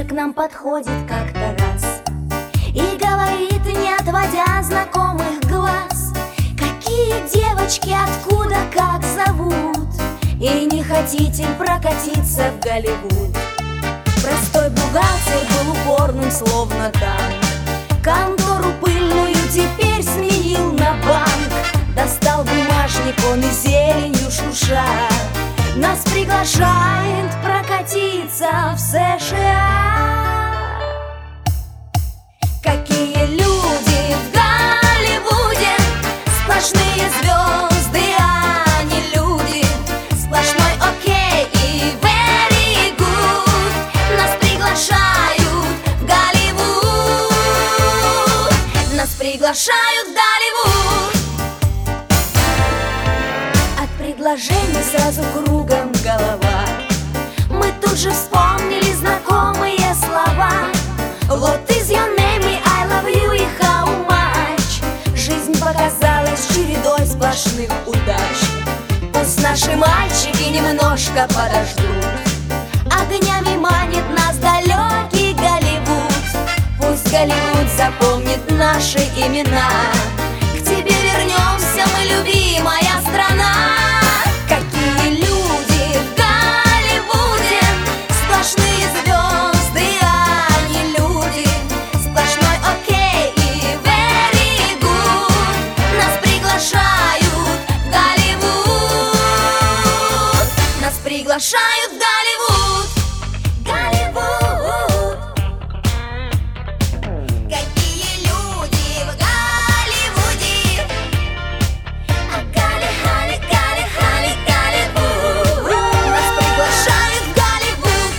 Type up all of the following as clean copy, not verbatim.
к нам подходит как-то раз и говорит, не отводя знакомых глаз: какие девочки, откуда, как зовут? И не хотите прокатиться в Голливуд? Простой бухгалтер был упорным, словно танк. Контору пыльную теперь сменил на банк. Достал бумажник он и зеленью шурша нас приглашает прокатиться в США. Какие люди в Голливуде, сплошные звезды, а не люди. Сплошной окей и very good. Нас приглашают в Голливуд. Нас приглашают в Голливуд. От предложений сразу кругом голова. Мы тут же вспомнили знакомые слова. What is your name, и I love you, и how much? Жизнь показалась чередой сплошных удач. Пусть наши мальчики немножко подождут. Огнями манит нас далекий Голливуд. Пусть Голливуд запомнит наши имена. К тебе вернемся мы, любимая страна. Какие люди в Голливуде, сплошные звезды, а не люди. Сплошной окей и very good. Нас приглашают в Голливуд. Нас приглашают в Голливуд. Голливуд. Какие люди в Голливуде. А Голливуд. Нас приглашают в Голливуд.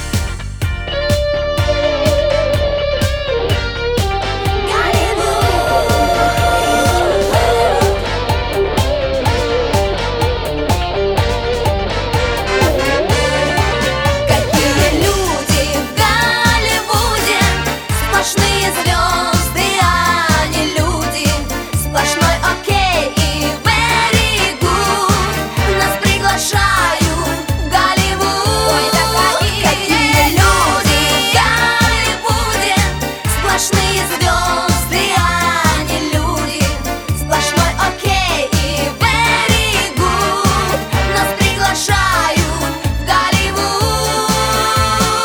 Какие люди в Голливуде, сплошные звезды, а не люди. Сплошной окей и very good. Нас приглашают в Голливуд. Какие люди в Голливуде, сплошные звезды, а не люди. Сплошной окей и very good. Нас приглашают в Голливуд.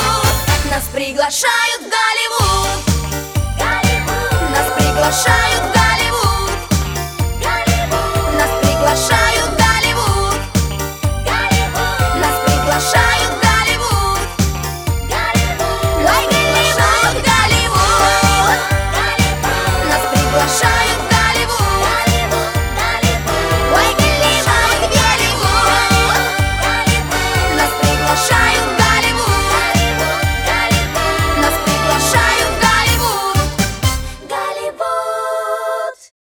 Нас приглашают в Голливуд. Нас приглашают в